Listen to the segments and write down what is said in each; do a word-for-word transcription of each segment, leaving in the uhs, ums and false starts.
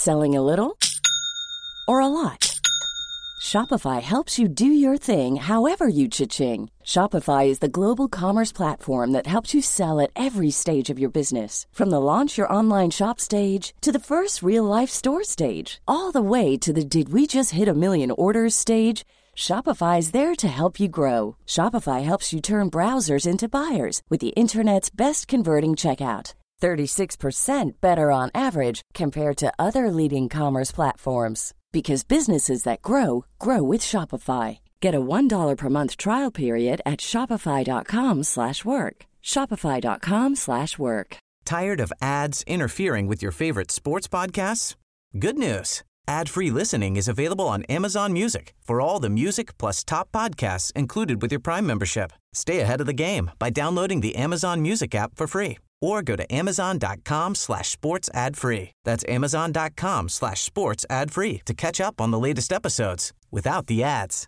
Selling a little or a lot? Shopify helps you do your thing however you cha-ching. Shopify is the global commerce platform that helps you sell at every stage of your business. From the launch your online shop stage to the first real-life store stage, all the way to the did we just hit a million orders stage. Shopify is there to help you grow. Shopify helps you turn browsers into buyers with the internet's best converting checkout. thirty-six percent better on average compared to other leading commerce platforms. Because businesses that grow, grow with Shopify. Get a one dollar per month trial period at shopify.com slash work. Shopify.com slash work. Tired of ads interfering with your favorite sports podcasts? Good news. Ad-free listening is available on Amazon Music for all the music plus top podcasts included with your Prime membership. Stay ahead of the game by downloading the Amazon Music app for free or go to amazon.com slash sports ad free. That's amazon.com slash sports ad free to catch up on the latest episodes without the ads.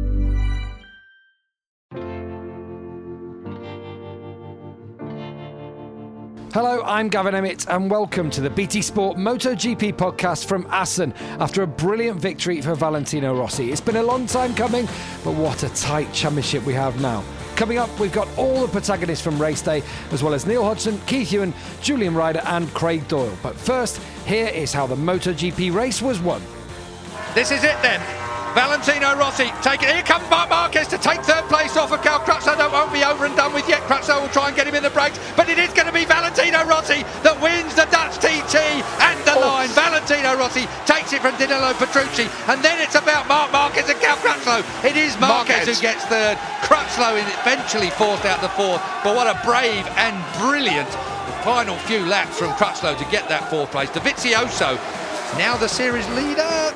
Hello, I'm Gavin Emmett and welcome to the B T Sport MotoGP podcast from Assen after a brilliant victory for Valentino Rossi. It's been a long time coming, but what a tight championship we have now. Coming up, we've got all the protagonists from race day, as well as Neil Hodgson, Keith Ewan, Julian Ryder and Craig Doyle. But first, here is how the MotoGP race was won. This is it then. Valentino Rossi, take it. Here comes Marc Marquez to take third place off of Cal Crutchlow. That won't be over and done with yet. Crutchlow will try and get him in the brakes, but it is going to be Valentino Rossi that wins the Dutch T T and the oh. line. Valentino Rossi takes it from Danilo Petrucci, and then it's about Marc Marquez and Cal Crutchlow. It is Marquez, Marquez who gets third. Crutchlow eventually forced out the fourth, but what a brave and brilliant final few laps from Crutchlow to get that fourth place. Dovizioso, now the series leader.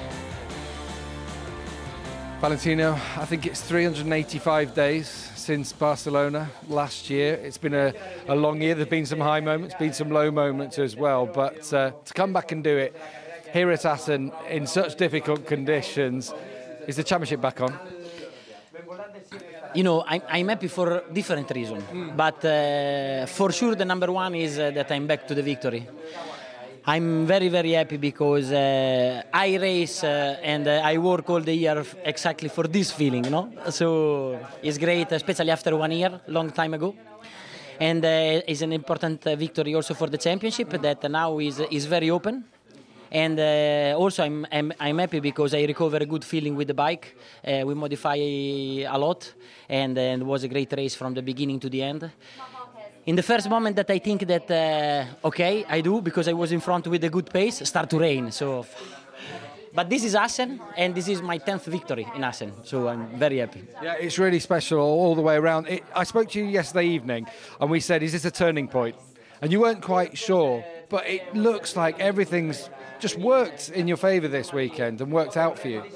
Valentino, I think it's three hundred eighty-five days since Barcelona last year. It's been a, a long year. There's been some high moments, been some low moments as well. But uh, to come back and do it here at Assen in such difficult conditions, is the championship back on? You know, I'm, I'm happy for different reasons. Mm. But uh, for sure the number one is uh, that I'm back to the victory. I'm very, very happy because uh, I race uh, and uh, I work all the year f- exactly for this feeling, no? So it's great, especially after one year, long time ago. And uh, it's an important uh, victory also for the championship that now is is very open. And uh, also I'm, I'm I'm happy because I recover a good feeling with the bike. Uh, we modify a lot, and, and it was a great race from the beginning to the end. In the first moment that I think that, uh, okay, I do, because I was in front with a good pace, start to rain. So, but this is Assen, and this is my tenth victory in Assen, so I'm very happy. Yeah, it's really special all the way around. It, I spoke to you yesterday evening, and we said, is this a turning point? And you weren't quite sure, but it looks like everything's just worked in your favour this weekend and worked out for you.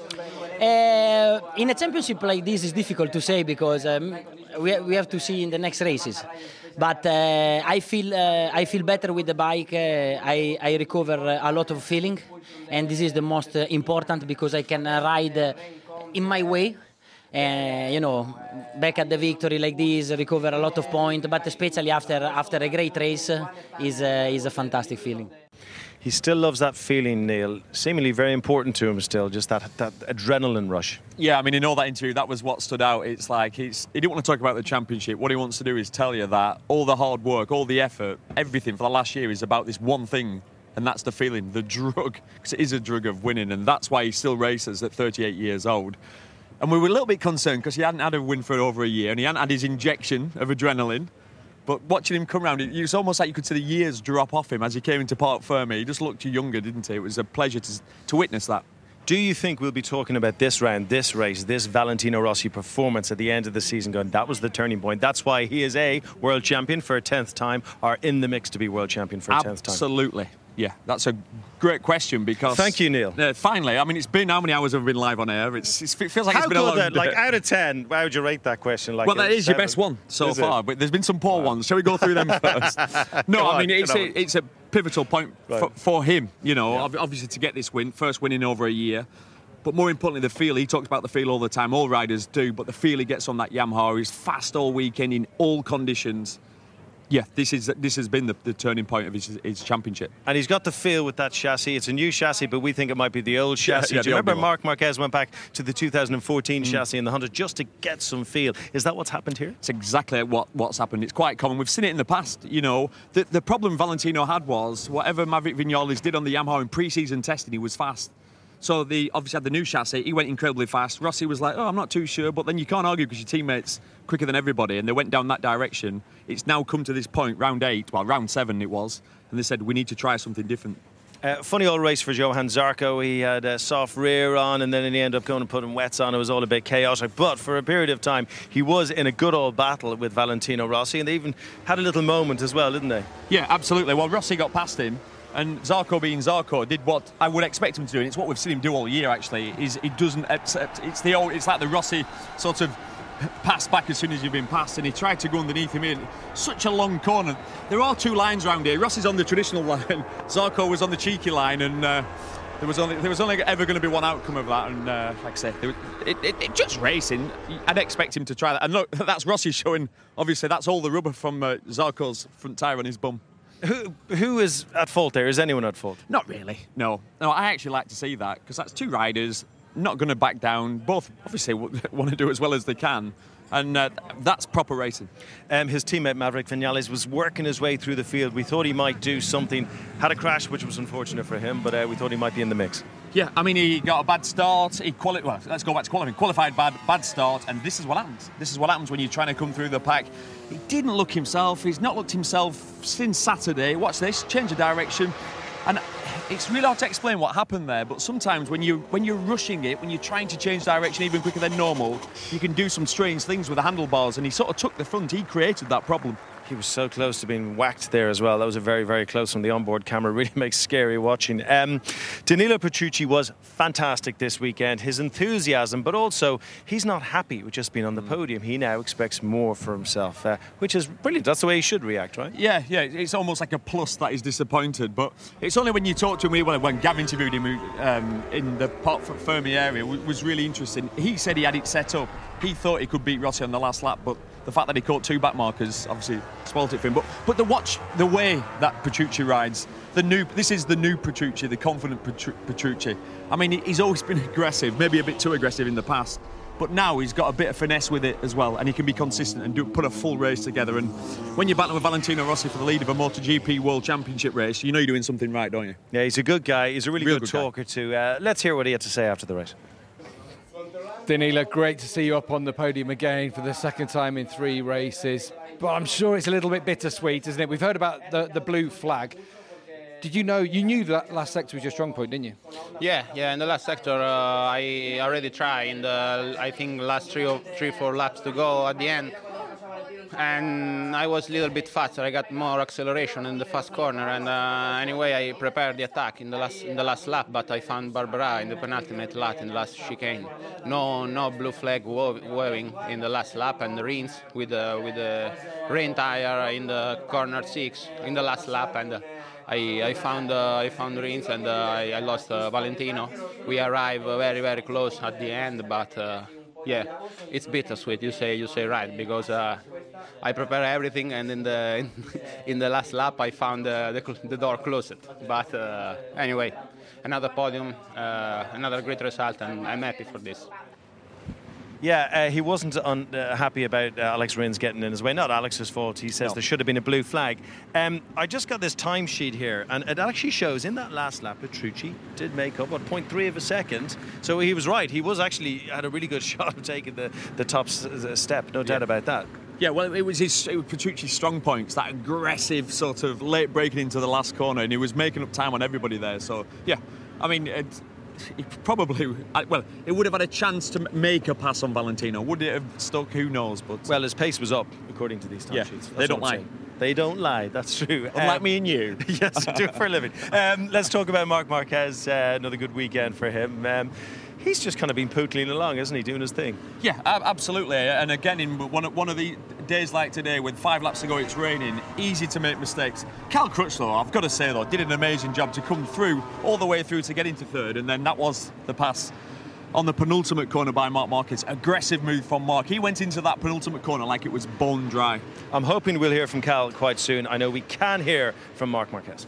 Uh, in a championship like this, it's difficult to say because um, we we have to see in the next races. But uh, I feel uh, I feel better with the bike. Uh, I I recover a lot of feeling, and this is the most uh, important because I can uh, ride uh, in my way. Uh, you know, back at the victory like this, recover a lot of points. But especially after after a great race, uh, is uh, is a fantastic feeling. He still loves that feeling, Neil. Seemingly very important to him still, just that, that adrenaline rush. Yeah, I mean, in all that interview, that was what stood out. It's like he's, he didn't want to talk about the championship. What he wants to do is tell you that all the hard work, all the effort, everything for the last year is about this one thing, and that's the feeling, the drug, because it is a drug of winning, and that's why he still races at thirty-eight years old. And we were a little bit concerned because he hadn't had a win for over a year, and he hadn't had his injection of adrenaline. But watching him come round, it was almost like you could see the years drop off him as he came into Parc Ferme. He just looked younger, didn't he? It was a pleasure to, to witness that. Do you think we'll be talking about this round, this race, this Valentino Rossi performance at the end of the season going, that was the turning point? That's why he is a world champion for a tenth time, or in the mix to be world champion for a tenth time? Absolutely. Yeah, that's a great question because... Thank you, Neil. Uh, finally, I mean, it's been, how many hours have we been live on air? It's, it's, it feels like How it's been a long that, day. Like, out of ten, how would you rate that question? Like well, that is seven? your best one so is far, it? but there's been some poor wow. ones. Shall we go through them first? No, Come I mean, on, it's a, it's a pivotal point right. for, for him, you know, yeah. obviously to get this win, first win in over a year. But more importantly, the feel. He talks about the feel all the time. All riders do, but the feel he gets on that Yamaha is fast all weekend in all conditions. Yeah, this is this has been the, the turning point of his, his championship. And he's got the feel with that chassis. It's a new chassis, but we think it might be the old chassis. Yeah, yeah, Do you the remember old Marc Marquez went back to the two thousand fourteen mm. chassis in the Honda just to get some feel? Is that what's happened here? It's exactly what, what's happened. It's quite common. We've seen it in the past. You know, the, the problem Valentino had was whatever Maverick Vinales did on the Yamaha in pre-season testing, he was fast. So they obviously had the new chassis. He went incredibly fast. Rossi was like, oh, I'm not too sure. But then you can't argue because your teammate's quicker than everybody. And they went down that direction. It's now come to this point, round eight, well, round seven it was. And they said, we need to try something different. Uh, funny old race for Johann Zarco. He had a soft rear on, and then in the end up going and putting wets on. It was all a bit chaotic. But for a period of time, he was in a good old battle with Valentino Rossi. And they even had a little moment as well, didn't they? Yeah, absolutely. Well, Rossi got past him. And Zarco, being Zarco, did what I would expect him to do, and it's what we've seen him do all year. Actually, is he doesn't accept. It's the old. It's like the Rossi sort of pass back as soon as you've been passed, and he tried to go underneath him in such a long corner. There are two lines around here. Rossi's on the traditional line. Zarco was on the cheeky line, and uh, there was only there was only ever going to be one outcome of that. And uh, like I said, it, it, it, it just racing. I'd expect him to try that. And look, that's Rossi showing. Obviously, that's all the rubber from uh, Zarco's front tyre on his bum. Who who is at fault there? Is anyone at fault? Not really. No. No, I actually like to see that because that's two riders not going to back down. Both obviously want to do as well as they can. And uh, that's proper racing. Um, his teammate Maverick Vinales was working his way through the field. We thought he might do something. Had a crash, which was unfortunate for him, but uh, we thought he might be in the mix. Yeah, I mean, he got a bad start. He quali- well, let's go back to qualifying. Qualified bad, bad start, and this is what happens. This is what happens when you're trying to come through the pack. He didn't look himself. He's not looked himself since Saturday. Watch this, change of direction. And it's really hard to explain what happened there, but sometimes when you when you're rushing it, when you're trying to change direction even quicker than normal, you can do some strange things with the handlebars, and he sort of took the front. He created that problem. He was so close to being whacked there as well. That was a very, very close one. The onboard camera really makes scary watching. Um, Danilo Petrucci was fantastic this weekend. His enthusiasm, but also he's not happy with just being on the podium. He now expects more for himself, uh, which is brilliant. That's the way he should react, right? Yeah, yeah. It's almost like a plus that he's disappointed. But it's only when you talk to him, when, when Gav interviewed him um, in the Port Fermi area, it was really interesting. He said he had it set up. He thought he could beat Rossi on the last lap, but the fact that he caught two back markers obviously spoilt it for him. But but the watch the way that Petrucci rides, the new this is the new Petrucci, the confident Petrucci. I mean, he's always been aggressive, maybe a bit too aggressive in the past, but now he's got a bit of finesse with it as well, and he can be consistent and do put a full race together. And when you're battling with Valentino Rossi for the lead of a MotoGP World Championship race, you know you're doing something right, don't you? Yeah, he's a good guy. He's a really Real good, good talker too. Uh, let's hear what he had to say after the race. Danilo, great to see you up on the podium again for the second time in three races. But I'm sure it's a little bit bittersweet, isn't it? We've heard about the, the blue flag. Did you know, you knew that last sector was your strong point, didn't you? Yeah, yeah, in the last sector, uh, I already tried in the, I think, last three or three, four laps to go at the end. And I was a little bit faster. I got more acceleration in the fast corner, and uh, anyway, I prepared the attack in the last in the last lap. But I found Barbera in the penultimate lap in the last chicane. No, no blue flag waving in the last lap, and the Rins with the with the rain tire in the corner six in the last lap, and uh, I I found uh, I found Rins, and uh, I, I lost uh, Valentino. We arrived very very close at the end, but. Uh, Yeah, it's bittersweet. You say you say right because uh, I prepare everything, and in the in, in the last lap I found uh, the, the door closed. But uh, anyway, another podium, uh, another great result, and I'm happy for this. Yeah, uh, he wasn't un- uh, happy about uh, Alex Rins getting in his way. Not Alex's fault. He says no. There should have been a blue flag. Um, I just got this timesheet here, and it actually shows in that last lap, Petrucci did make up, what, zero point three of a second. So he was right. He was actually had a really good shot of taking the, the top s- step, no doubt yeah. about that. Yeah, well, it was his it was Petrucci's strong points, that aggressive sort of late breaking into the last corner, and he was making up time on everybody there. So, yeah, I mean... It's, He probably, well, it would have had a chance to make a pass on Valentino. Would it have stuck? Who knows? But well, his pace was up, according to these time yeah, sheets. They don't lie. They don't lie, that's true. Unlike um, me and you. Yes, do it for a living. Um, let's talk about Marc Marquez. Uh, another good weekend for him. Um, he's just kind of been pootling along, isn't he, doing his thing? Yeah, absolutely. And again, in one of, one of the days like today, with five laps to go, it's raining, easy to make mistakes. Cal Crutchlow, I've got to say, though, did an amazing job to come through, all the way through to get into third, and then that was the pass on the penultimate corner by Marc Marquez. Aggressive move from Marc. He went into that penultimate corner like it was bone dry. I'm hoping we'll hear from Cal quite soon. I know we can hear from Marc Marquez.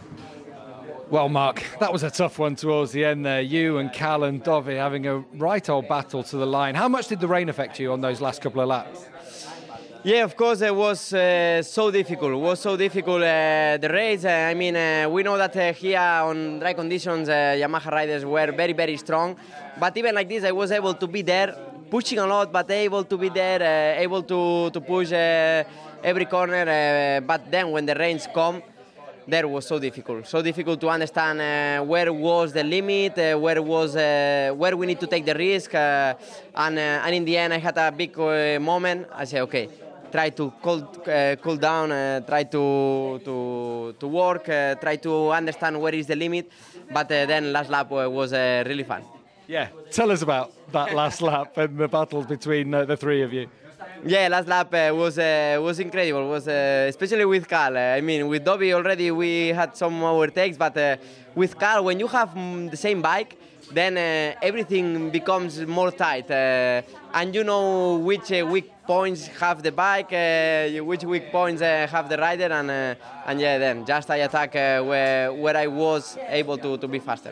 Well, Mark, that was a tough one towards the end there. You and Cal and Dovi having a right old battle to the line. How much did the rain affect you on those last couple of laps? Yeah, of course, it was uh, so difficult. It was so difficult, uh, the race. Uh, I mean, uh, we know that uh, here on dry conditions, uh, Yamaha riders were very, very strong. But even like this, I was able to be there, pushing a lot, but able to be there, uh, able to, to push uh, every corner. Uh, but then when the rains come, there was so difficult, so difficult to understand uh, where was the limit, uh, where was uh, where we need to take the risk, uh, and uh, and in the end I had a big uh, moment. I said, okay, try to cool, uh, cool down, uh, try to to to work, uh, try to understand where is the limit. But uh, then last lap uh, was uh, really fun. Yeah, tell us about that last lap and the battle between uh, the three of you. Yeah, last lap uh, was uh, was incredible. Was uh, especially with Cal. Uh, I mean, with Dovi already we had some overtakes, but uh, with Cal, when you have mm, the same bike, then uh, everything becomes more tight, uh, and you know which uh, weak points have the bike, uh, which weak points uh, have the rider, and uh, and yeah, then just I attack uh, where where I was able to to be faster.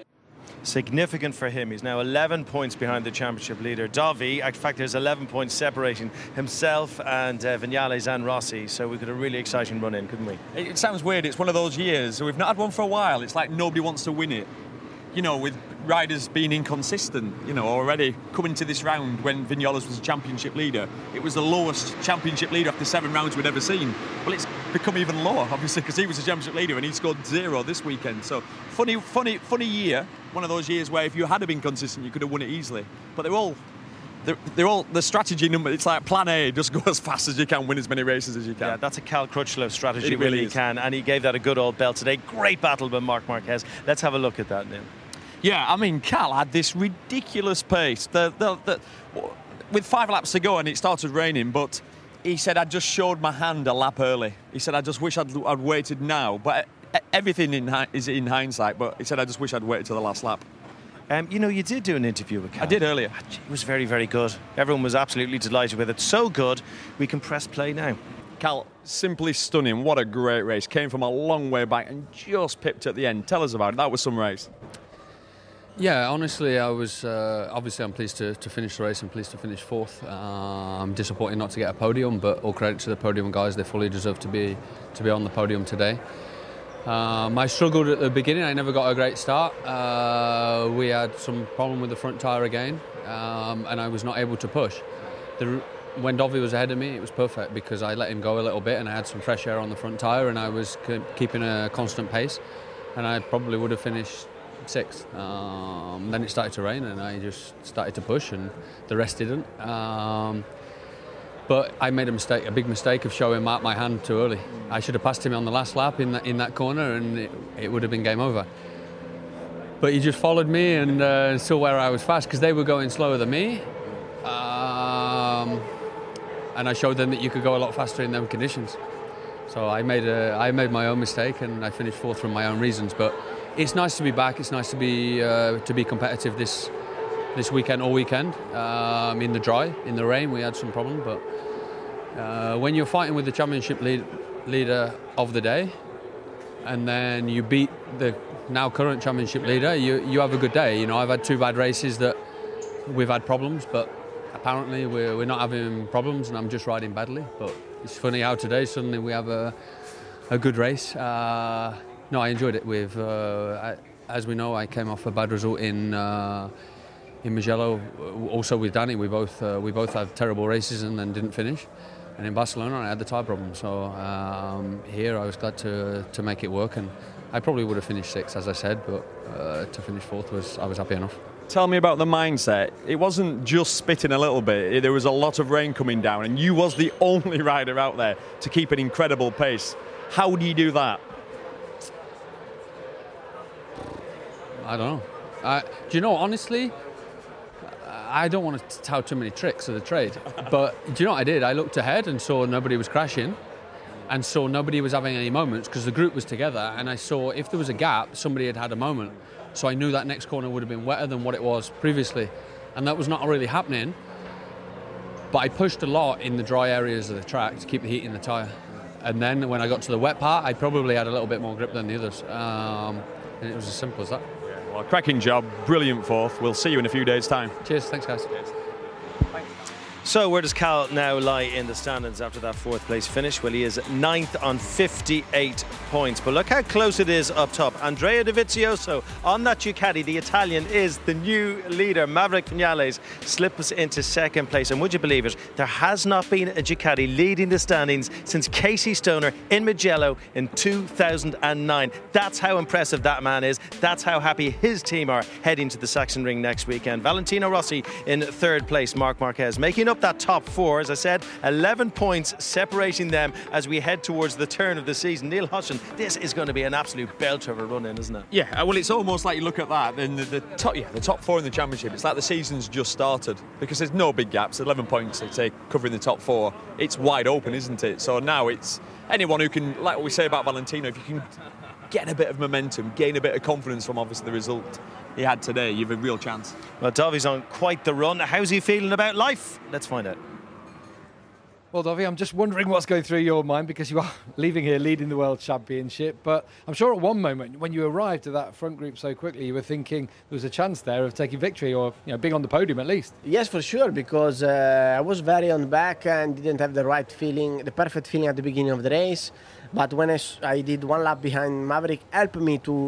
Significant for him. He's now eleven points behind the championship leader, Dovi. In fact, there's eleven points separating himself and uh, Viñales and Rossi, so we could have a really exciting run in, couldn't we? It sounds weird. It's one of those years. We've not had one for a while. It's like nobody wants to win it. You know, with riders being inconsistent, you know, already coming to this round when Viñales was championship leader, it was the lowest championship leader after seven rounds we'd ever seen. Well, it's become even lower, obviously, because he was the championship leader and he scored zero this weekend. So, funny, funny, funny year. One of those years where if you had been consistent, you could have won it easily. But they're all, they're, they're all the strategy number. It's like plan A, just go as fast as you can, win as many races as you can. Yeah, that's a Cal Crutchlow strategy, it really, really can, and he gave that a good old belt today. Great battle by Marc Marquez. Let's have a look at that now. Yeah, I mean, Cal had this ridiculous pace. The, the, the, with five laps to go and it started raining, but he said, I just showed my hand a lap early. He said, I just wish I'd, I'd waited now. But everything in, is in hindsight, but he said, I just wish I'd waited till the last lap. Um, you know, you did do an interview with Cal. I did earlier. It was very, very good. Everyone was absolutely delighted with it. So good, we can press play now. Cal, simply stunning. What a great race. Came from a long way back and just pipped at the end. Tell us about it. That was some race. Yeah, honestly, I was uh, obviously I'm pleased to, to finish the race and pleased to finish fourth. Uh, I'm disappointed not to get a podium, but all credit to the podium guys. They fully deserve to be to be on the podium today. Um, I struggled at the beginning. I never got a great start. Uh, we had some problem with the front tyre again, um, and I was not able to push. The, when Dovi was ahead of me, it was perfect because I let him go a little bit and I had some fresh air on the front tyre and I was c- keeping a constant pace, and I probably would have finished sixth. Um, then it started to rain and I just started to push and the rest didn't. Um, but I made a mistake, a big mistake of showing Marc my hand too early. I should have passed him on the last lap in that, in that corner and it, it would have been game over. But he just followed me and uh, saw where I was fast because they were going slower than me. Um, and I showed them that you could go a lot faster in them conditions. So I made a, I made my own mistake and I finished fourth from my own reasons. But it's nice to be back. It's nice to be uh, to be competitive this this weekend, all weekend. Um, in the dry, in the rain, we had some problems. But uh, when you're fighting with the championship lead, leader of the day, and then you beat the now current championship leader, you you have a good day. You know, I've had two bad races that we've had problems, but apparently we're we're not having problems, and I'm just riding badly. But it's funny how today suddenly we have a a good race. Uh, No, I enjoyed it. With uh, I, as we know, I came off a bad result in uh, in Mugello. Also with Danny, we both uh, we both had terrible races and then didn't finish. And in Barcelona, I had the tyre problem. So um, here, I was glad to to make it work. And I probably would have finished sixth, as I said, but uh, to finish fourth was I was happy enough. Tell me about the mindset. It wasn't just spitting a little bit. There was a lot of rain coming down, and you was the only rider out there to keep an incredible pace. How do you do that? I don't know. Uh, do you know, honestly, I don't want to tout too many tricks of the trade, but do you know what I did? I looked ahead and saw nobody was crashing, and saw nobody was having any moments because the group was together, and I saw if there was a gap, somebody had had a moment. So I knew that next corner would have been wetter than what it was previously, and that was not really happening. But I pushed a lot in the dry areas of the track to keep the heat in the tyre. And then when I got to the wet part, I probably had a little bit more grip than the others. Um, and it was as simple as that. Yeah, well, cracking job, brilliant fourth. We'll see you in a few days' time. Cheers, thanks guys. Cheers. So where does Cal now lie in the standings after that fourth place finish? Well, he is ninth on fifty-eight points. But look how close it is up top. Andrea Dovizioso on that Ducati, the Italian, is the new leader. Maverick Viñales slips into second place. And would you believe it, there has not been a Ducati leading the standings since Casey Stoner in Mugello in two thousand nine. That's how impressive that man is. That's how happy his team are heading to the Sachsenring next weekend. Valentino Rossi in third place. Marc Marquez making up that top four. As I said, eleven points separating them as we head towards the turn of the season. Neil Hutton, this is going to be an absolute belter of a run-in, isn't it? Yeah, well, it's almost like you look at that, then the, the top, yeah, the top four in the championship. It's like the season's just started because there's no big gaps. eleven points, I'd say, covering the top four. It's wide open, isn't it? So now it's anyone who can, like what we say about Valentino, if you can get a bit of momentum, gain a bit of confidence from obviously the result he had today, you have a real chance. Well, Dovy's on quite the run. How's he feeling about life? Let's find out. Well, Dovey, I'm just wondering what's going through your mind because you are leaving here leading the World Championship. But I'm sure at one moment when you arrived at that front group so quickly, you were thinking there was a chance there of taking victory or, you know, being on the podium at least. Yes, for sure, because uh, I was very on the back and didn't have the right feeling, the perfect feeling at the beginning of the race. But when I, I did one lap behind Maverick, helped me to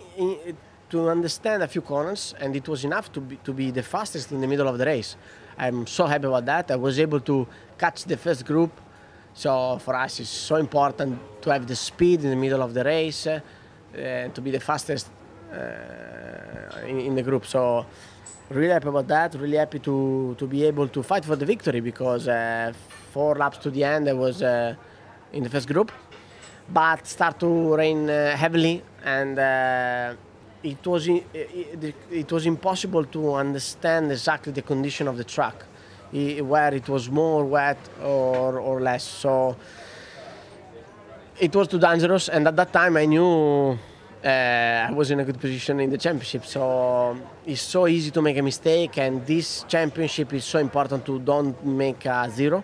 to understand a few corners, and it was enough to be, to be the fastest in the middle of the race. I'm so happy about that. I was able to catch the first group. So for us, it's so important to have the speed in the middle of the race, uh, to be the fastest uh, in, in the group. So really happy about that. Really happy to, to be able to fight for the victory because uh, four laps to the end I was uh, in the first group. But start to rain uh, heavily, and uh, it was it, it was impossible to understand exactly the condition of the track, where it was more wet or or less. So it was too dangerous, and at that time I knew uh, I was in a good position in the championship. So it's so easy to make a mistake, and this championship is so important to don't make a zero.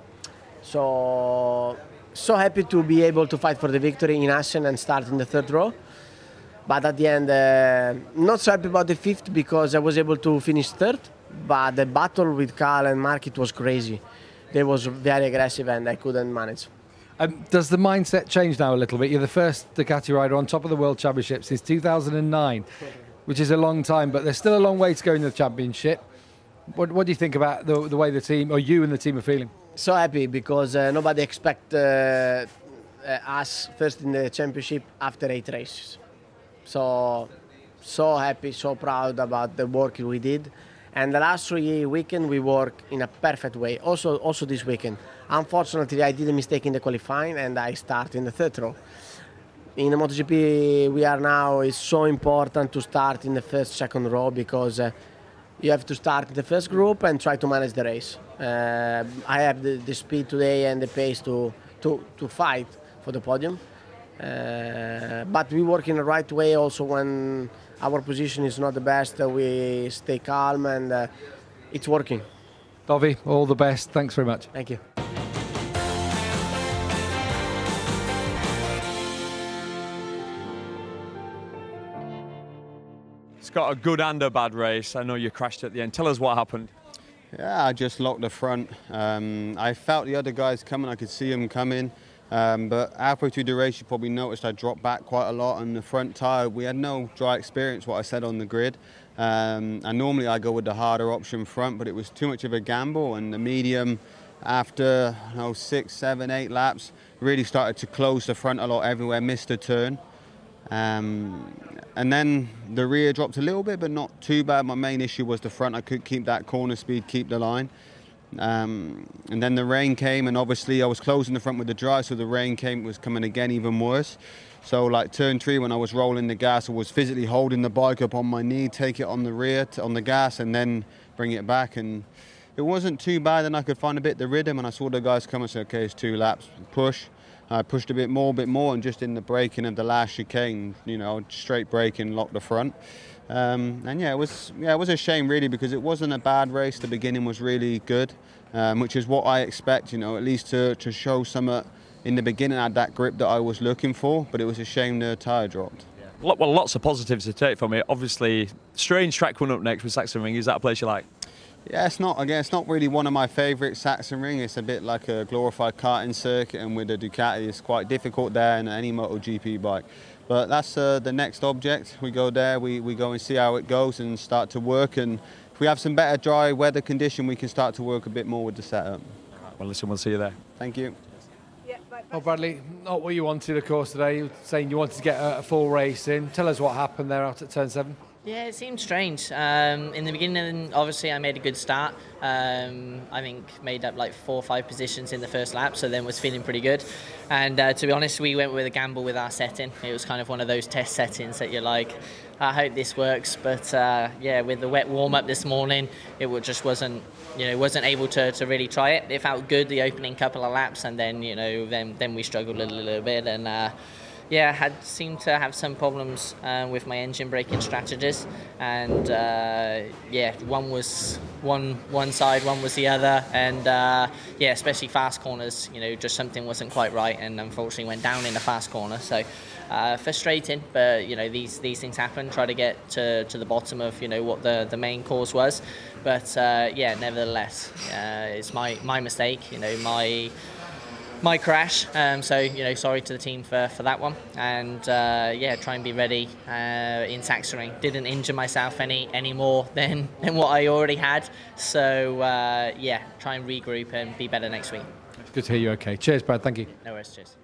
So. So happy to be able to fight for the victory in Assen and start in the third row. But at the end, uh, not so happy about the fifth because I was able to finish third. But the battle with Cal and Mark, it was crazy. They was very aggressive and I couldn't manage. Um, does the mindset change now a little bit? You're the first Ducati rider on top of the World Championship since two thousand nine, which is a long time, but there's still a long way to go in the championship. What, what do you think about the, the way the team, or you and the team, are feeling? So happy because uh, nobody expect uh, uh, us first in the championship after eight races. So, so happy, so proud about the work we did. And the last three weekends we work in a perfect way. Also, also this weekend. Unfortunately, I did a mistake in the qualifying and I start in the third row. In the MotoGP we are now, it's so important to start in the first, second row because uh, you have to start in the first group and try to manage the race. Uh, I have the, the speed today and the pace to, to, to fight for the podium. Uh, but we work in the right way also when our position is not the best. Uh, we stay calm and uh, it's working. Dovey, all the best. Thanks very much. Thank you. It's got a good and a bad race. I know you crashed at the end. Tell us what happened. Yeah, I just locked the front. Um, I felt the other guys coming. I could see them coming. Um, but halfway through the race, you probably noticed I dropped back quite a lot on the front tyre. We had no dry experience, what I said on the grid. Um, and normally I go with the harder option front, but it was too much of a gamble. And the medium, after you know, six, seven, eight laps, really started to close the front a lot everywhere, missed a turn. Um, and then the rear dropped a little bit, but not too bad. My main issue was the front. I could keep that corner speed, keep the line. Um, and then the rain came, and obviously I was closing the front with the dry, so the rain came, was coming again even worse. So like turn three, when I was rolling the gas, I was physically holding the bike up on my knee, take it on the rear, on the gas, and then bring it back. And it wasn't too bad, and I could find a bit the rhythm, and I saw the guys come and said, okay, it's two laps, push. I pushed a bit more, a bit more, and just in the braking of the last chicane, you know, straight braking, locked the front. Um, and yeah, it was yeah, it was a shame really, because it wasn't a bad race. The beginning was really good, um, which is what I expect, you know, at least to, to show some uh, in the beginning I had that grip that I was looking for, but it was a shame the tyre dropped. Yeah. Well, lots of positives to take from it. Obviously, strange track coming up next with Sachsenring. Is that a place you like? Yeah, it's not, again, it's not really one of my favourite Sachsenring. It's a bit like a glorified karting circuit, and with the Ducati it's quite difficult there and any MotoGP bike. But that's uh, the next object. We go there, we, we go and see how it goes and start to work, and if we have some better dry weather condition, we can start to work a bit more with the setup. Well, listen, we'll see you there. Thank you. Oh, Bradley, not what you wanted, of course, today. You were saying you wanted to get a, a full race in. Tell us what happened there out at turn seven. Yeah, it seemed strange. Um, in the beginning, obviously, I made a good start. Um, I think made up like four or five positions in the first lap, so then was feeling pretty good. And uh, to be honest, we went with a gamble with our setting. It was kind of one of those test settings that you're like, I hope this works. But uh, yeah, with the wet warm-up this morning, it just wasn't, you know, wasn't able to, to really try it. It felt good the opening couple of laps, and then, you know, then then we struggled a little, little bit, and. Uh, Yeah, I had seemed to have some problems uh, with my engine braking strategies, and uh, yeah, one was one one side, one was the other, and uh, yeah, especially fast corners, you know, just something wasn't quite right, and unfortunately went down in the fast corner. So uh, frustrating, but you know, these these things happen. Try to get to, to the bottom of, you know, what the, the main cause was, but uh, yeah, nevertheless, uh, it's my my mistake. You know, my. My crash, um, so you know, sorry to the team for, for that one, and uh, yeah, try and be ready uh, in Sachsenring. Didn't injure myself any any more than, than what I already had, so uh, yeah, try and regroup and be better next week. It's good to hear you okay. Cheers, Brad, thank you. No worries, cheers.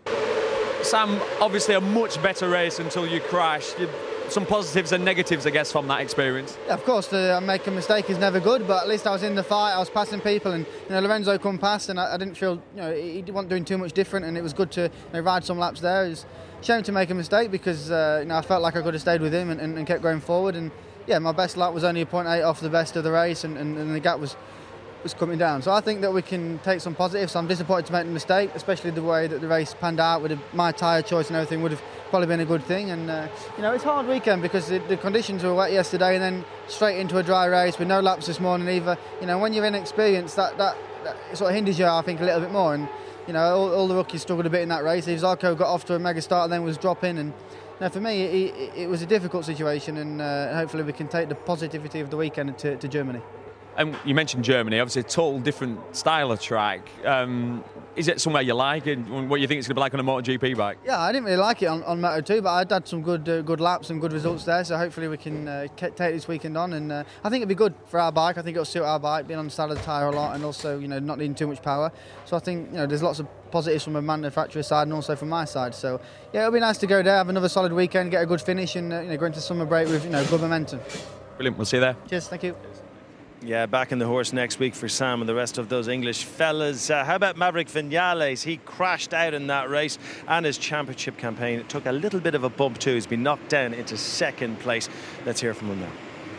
Sam, obviously a much better race until you crashed. You, some positives and negatives, I guess, from that experience. Yeah, of course, to make a mistake is never good, but at least I was in the fight, I was passing people, and you know, Lorenzo come past, and I, I didn't feel, you know, he wasn't doing too much different, and it was good to, you know, ride some laps there. It was a shame to make a mistake, because uh, you know, I felt like I could have stayed with him and, and, and kept going forward, and yeah, my best lap was only a point eight off the best of the race, and, and, and the gap was was coming down. So I think that we can take some positives. I'm disappointed to make the mistake, especially the way that the race panned out with the, my tyre choice and everything would have probably been a good thing. And uh, you know, it's a hard weekend because the, the conditions were wet yesterday and then straight into a dry race with no laps this morning either. You know, when you're inexperienced, that, that, that sort of hinders you, I think, a little bit more. And you know, all, all the rookies struggled a bit in that race. Zarco got off to a mega start and then was dropping. And you know, for me, it, it, it was a difficult situation, and uh, hopefully we can take the positivity of the weekend to, to Germany. And you mentioned Germany, obviously a total different style of track. Um, is it somewhere you like, and what you think it's going to be like on a MotoGP bike? Yeah, I didn't really like it on, on Moto two, but I'd had some good uh, good laps and good results there, so hopefully we can uh, take this weekend on, and uh, I think it'll be good for our bike. I think it'll suit our bike, being on the side of the tyre a lot, and also, you know, not needing too much power. So I think, you know, there's lots of positives from the manufacturer's side and also from my side. So yeah, it'll be nice to go there, have another solid weekend, get a good finish, and uh, you know, go into summer break with, you know, good momentum. Brilliant, we'll see you there. Cheers, thank you. Yeah, back in the horse next week for Sam and the rest of those English fellas. Uh, how about Maverick Viñales? He crashed out in that race, and his championship campaign it took a little bit of a bump too. He's been knocked down into second place. Let's hear from him now.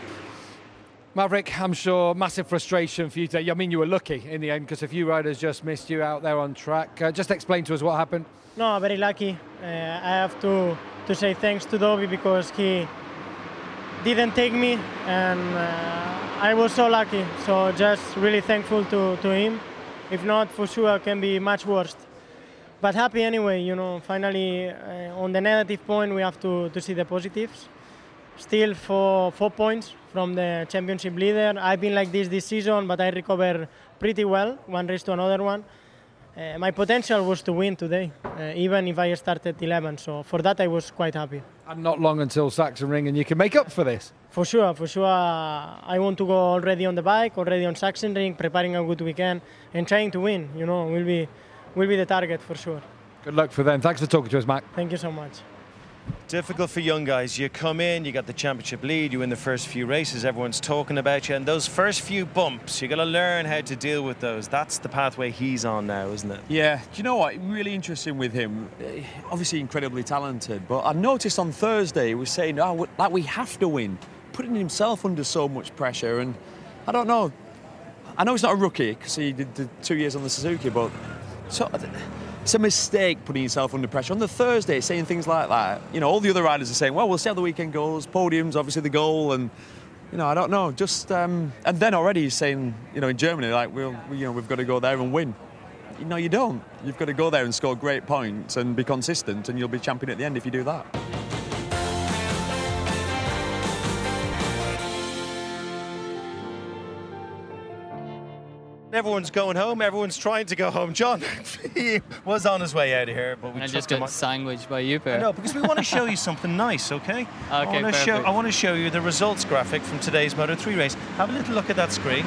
Maverick, I'm sure massive frustration for you today. I mean, you were lucky in the end because a few riders just missed you out there on track. Uh, just explain to us what happened. No, very lucky. Uh, I have to, to say thanks to Dobby because he didn't take me, and uh, I was so lucky. So just really thankful to, to him. If not, for sure, it can be much worse. But happy anyway, you know, finally uh, on the negative point, we have to, to see the positives. Still for four points from the championship leader. I've been like this this season, but I recovered pretty well, one race to another one. Uh, my potential was to win today, uh, even if I started eleventh. So for that, I was quite happy. And not long until Sachsenring, and you can make up for this. For sure, for sure. I want to go already on the bike, already on Sachsenring, preparing a good weekend, and trying to win. You know, will be, will be the target for sure. Good luck for them. Thanks for talking to us, Mac. Thank you so much. Difficult for young guys. You come in, you got the championship lead, you win the first few races, everyone's talking about you, and those first few bumps, you got to learn how to deal with those. That's the pathway he's on now, isn't it? Yeah. Do you know what? Really interesting with him. Obviously incredibly talented, but I noticed on Thursday he was saying, oh, like we have to win, putting himself under so much pressure, and I don't know. I know he's not a rookie because he did the two years on the Suzuki, but so, it's a mistake putting yourself under pressure. On the Thursday, saying things like that, you know, all the other riders are saying, well, we'll see how the weekend goes, podiums, obviously the goal, and, you know, I don't know, just, um, and then already he's saying, you know, in Germany, like, we'll, we, you know, we've got to go there and win. No, you don't. You've got to go there and score great points and be consistent, and you'll be champion at the end if you do that. Everyone's going home. Everyone's trying to go home. John, he was on his way out of here, but we I took just him got on. sandwiched by you, Per. No, because we want to show you something nice, okay? Okay, I want, to show, perfect. I want to show you the results graphic from today's Moto three race. Have a little look at that screen.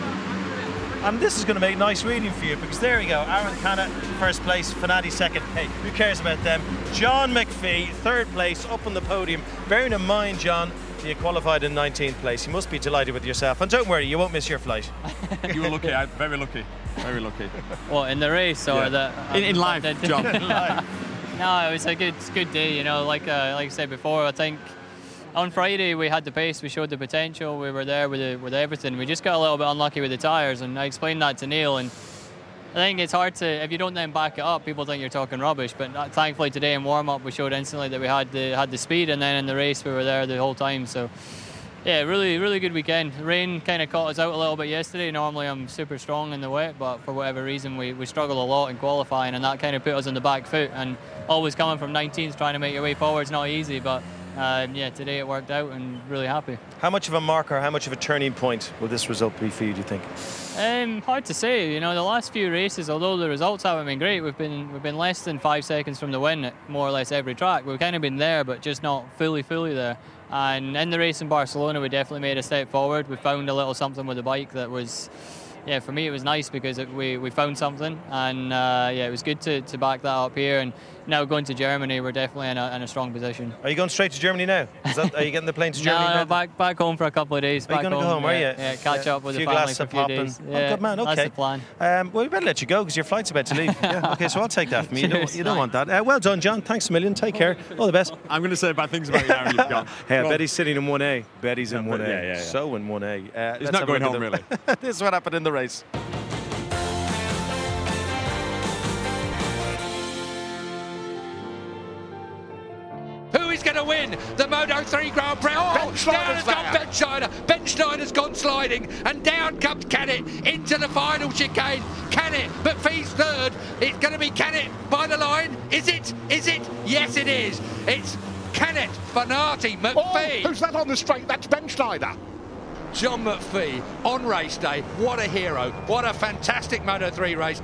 And this is going to make nice reading for you, because there we go. Aaron Canet, first place. Fanati, second. Hey, who cares about them? John McPhee, third place, up on the podium. Bearing in mind, John, you qualified in nineteenth place. You must be delighted with yourself. And don't worry, you won't miss your flight. You were lucky, I, very lucky. Very lucky. What, in the race or Yeah. the In- in life, John. In life. No, it was a good, good day. You know, like uh, like I said before, I think on Friday we had the pace, we showed the potential, we were there with the, with everything. We just got a little bit unlucky with the tyres, and I explained that to Neil. And I think it's hard to, if you don't then back it up, people think you're talking rubbish. But uh, thankfully today in warm up we showed instantly that we had the had the speed, and then in the race we were there the whole time. So. Yeah, really, really good weekend. Rain kind of caught us out a little bit yesterday. Normally I'm super strong in the wet, but for whatever reason we, we struggled a lot in qualifying, and that kind of put us on the back foot. And always coming from nineteenth, trying to make your way forward is not easy, but um, yeah, today it worked out and really happy. How much of a marker, how much of a turning point will this result be for you, do you think? Um, hard to say. You know, the last few races, although the results haven't been great, we've been we've been less than five seconds from the win at more or less every track. We've kind of been there, but just not fully, fully there. And in the race in Barcelona, we definitely made a step forward. We found a little something with the bike that was, yeah, for me it was nice because it, we, we found something, and uh, yeah, it was good to, to back that up here. And now going to Germany, we're definitely in a, in a strong position. Are you going straight to Germany now? Is that, are you getting the plane to Germany no, now? no, back back home for a couple of days. Are you back going to go home, yeah, are you? Yeah, catch Yeah. up with Few the family glasses for a of few popping. days. Oh, Yeah, good man, okay. That's the plan. Um, well, we better let you go because your flight's about to leave. Yeah, okay, so I'll take that from you. You don't, Cheers, you don't want that. Uh, well done, John. Thanks a million. Take care. All the best. I'm going to say bad things about you, Aaron. You've gone. Hey, I Go bet on. he's sitting in one A. Betty's in Yeah, one A. but- yeah, yeah, yeah. So in one A. Uh, He's let's not have a going look home, at really. the- This is what happened in the race. Who is going to win the Moto three Grand Prix? Oh, down has gone Ben Schneider. Ben Schneider's gone sliding, and down comes Canet into the final chicane. Canet, McPhee's third. It's going to be Canet by the line. Is it? Is it? Yes, it is. It's Canet, Fanati, McPhee. Oh, who's that on the straight? That's Ben Schneider. John McPhee on race day. What a hero. What a fantastic Moto three race.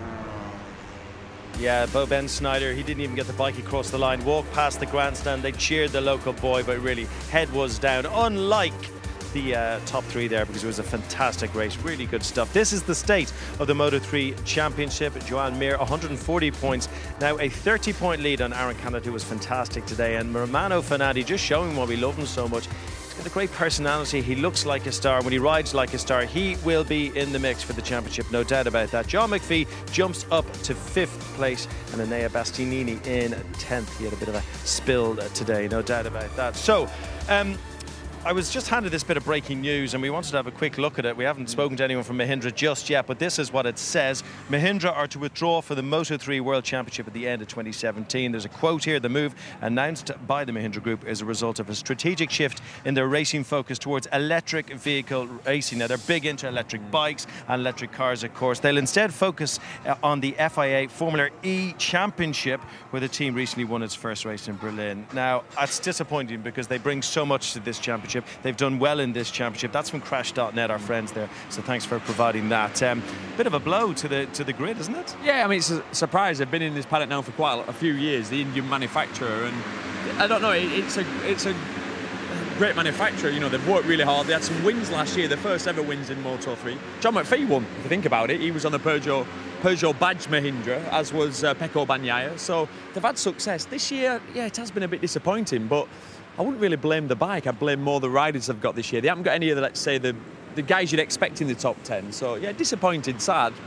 Yeah, Bo Ben Snyder, he didn't even get the bike across the line. Walked past the grandstand, they cheered the local boy, but really, head was down. Unlike the uh, top three there, because it was a fantastic race. Really good stuff. This is the state of the Moto three Championship. Joan Mir, one hundred forty points. Now a thirty point lead on Aaron Canet, who was fantastic today. And Romano Fanati just showing why we love him so much. He's got a great personality. He looks like a star. When he rides like a star, he will be in the mix for the championship, no doubt about that. John McPhee jumps up to fifth place, and Enea Bastianini in tenth. He had a bit of a spill today, no doubt about that. So, um, I was just handed this bit of breaking news, and we wanted to have a quick look at it. We haven't spoken to anyone from Mahindra just yet, but this is what it says. Mahindra are to withdraw for the Moto three World Championship at the end of twenty seventeen. There's a quote here. The move announced by the Mahindra Group is a result of a strategic shift in their racing focus towards electric vehicle racing. Now, they're big into electric bikes and electric cars, of course. They'll instead focus uh, on the F I A Formula E Championship, where the team recently won its first race in Berlin. Now, that's disappointing because they bring so much to this championship. They've done well in this championship. That's from Crash dot net, our friends there. So thanks for providing that. Um, bit of a blow to the to the grid, isn't it? Yeah, I mean, it's a surprise. They've been in this paddock now for quite a few years, the Indian manufacturer, and I don't know, it, it's a it's a great manufacturer. You know, they've worked really hard. They had some wins last year, their first ever wins in Moto three. John McPhee won, if you think about it. He was on a Peugeot Peugeot badge Mahindra, as was uh, Pecco Bagnaia. So they've had success. This year, yeah, it has been a bit disappointing, but I wouldn't really blame the bike. I'd blame more the riders they've got this year. They haven't got any of the, let's say, the, the guys you'd expect in the top ten. So, yeah, disappointed, sad.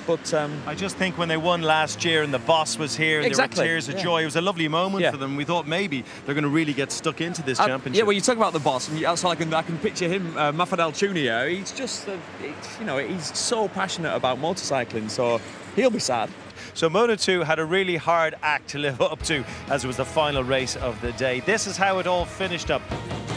But um, I just think when they won last year and the boss was here and exactly. there were tears of yeah. joy, it was a lovely moment yeah. for them. We thought maybe they're going to really get stuck into this uh, championship. Yeah, well, you talk about the boss, and you, so I can I can picture him, uh, Mafadel Junior He's just, uh, it's, you know, he's so passionate about motorcycling, so he'll be sad. So Moto two had a really hard act to live up to as it was the final race of the day. This is how it all finished up.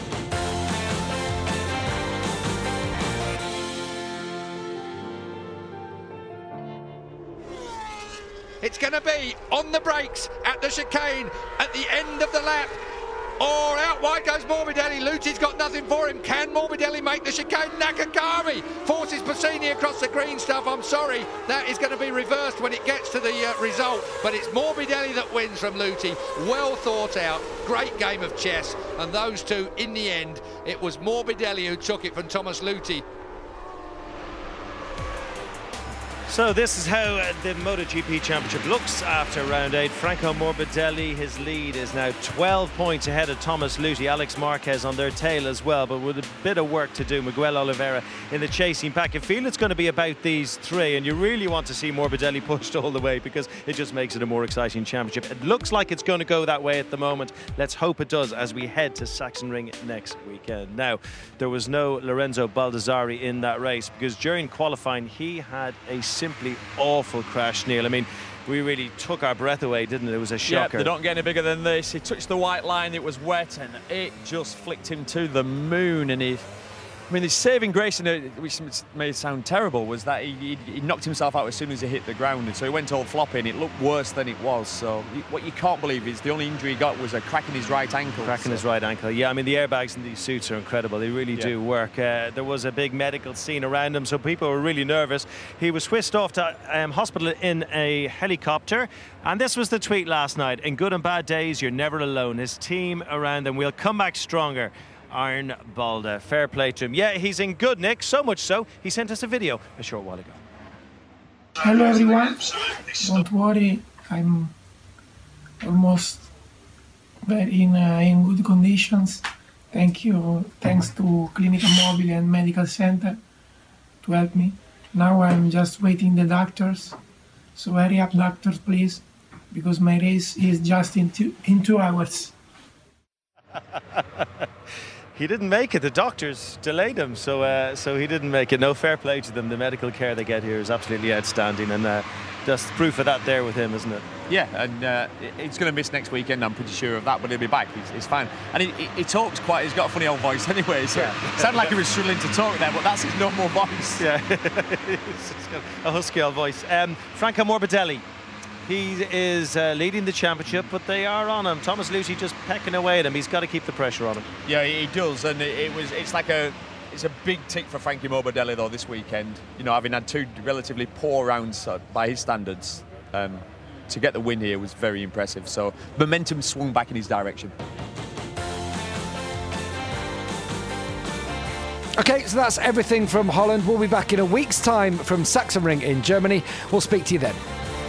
It's going to be on the brakes at the chicane at the end of the lap. Or out wide goes Morbidelli. Luti's got nothing for him. Can Morbidelli make the chicane? Nakagami forces Bassini across the green stuff. I'm sorry, that is going to be reversed when it gets to the uh, result. But it's Morbidelli that wins from Luti. Well thought out, great game of chess. And those two, in the end, it was Morbidelli who took it from Thomas Luti. So this is how uh, the MotoGP Championship looks after round eight. Franco Morbidelli, his lead is now twelve points ahead of Thomas Luti. Alex Marquez on their tail as well, but with a bit of work to do. Miguel Oliveira in the chasing pack. I feel it's going to be about these three, and you really want to see Morbidelli pushed all the way because it just makes it a more exciting championship. It looks like it's going to go that way at the moment. Let's hope it does as we head to Sachsenring next weekend. Now, there was no Lorenzo Baldassarri in that race because during qualifying he had a simply awful crash, Neil. I mean, we really took our breath away, didn't it? It was a shocker. Yeah, they don't get any bigger than this. He touched the white line, it was wet, and it just flicked him to the moon. And he, I mean, the saving grace, in it, which may sound terrible, was that he, he, he knocked himself out as soon as he hit the ground, and so he went all flopping. It looked worse than it was. So what you can't believe is the only injury he got was a crack in his right ankle. Crack in so. his right ankle. Yeah, I mean, the airbags in these suits are incredible. They really yeah. do work. Uh, there was a big medical scene around him, so people were really nervous. He was whisked off to um, hospital in a helicopter. And this was the tweet last night. In good and bad days, you're never alone. His team around him will come back stronger. Arne Balda. Fair play to him. Yeah, he's in good nick, so much so, he sent us a video a short while ago. Hello everyone, don't worry, I'm almost very in, uh, in good conditions. Thank you, thanks to Clinica Mobile and Medical Center to help me. Now I'm just waiting the doctors, so hurry up doctors please, because my race is just in two, in two hours. He didn't make it. The doctors delayed him, so uh, so he didn't make it. No, fair play to them. The medical care they get here is absolutely outstanding, and uh, just proof of that there with him, isn't it? Yeah, and uh, he's going to miss next weekend, I'm pretty sure of that, but he'll be back. He's, he's fine. And he, he, he talks quite, he's got a funny old voice anyway, so yeah. It sounded like he was struggling to talk there, but that's his normal voice. Yeah, he's got a husky old voice. Um, Franco Morbidelli. He is uh, leading the championship, but they are on him. Thomas Luti just pecking away at him. He's got to keep the pressure on him. Yeah, he does, and it, it was. It's like a, it's a big tick for Frankie Morbidelli though this weekend. You know, having had two relatively poor rounds uh, by his standards, um, to get the win here was very impressive. So momentum swung back in his direction. Okay, so that's everything from Holland. We'll be back in a week's time from Sachsenring in Germany. We'll speak to you then.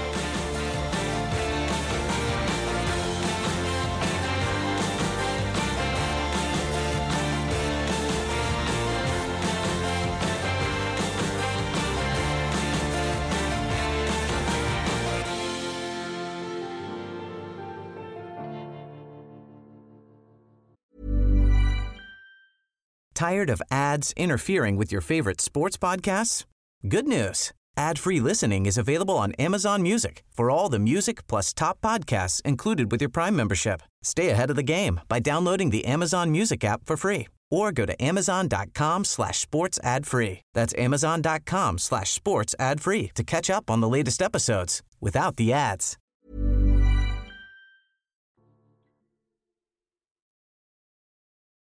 Tired of ads interfering with your favorite sports podcasts? Good news. Ad-free listening is available on Amazon Music for all the music plus top podcasts included with your Prime membership. Stay ahead of the game by downloading the Amazon Music app for free or go to amazon.com slash sports ad free. That's amazon.com slash sports ad free to catch up on the latest episodes without the ads.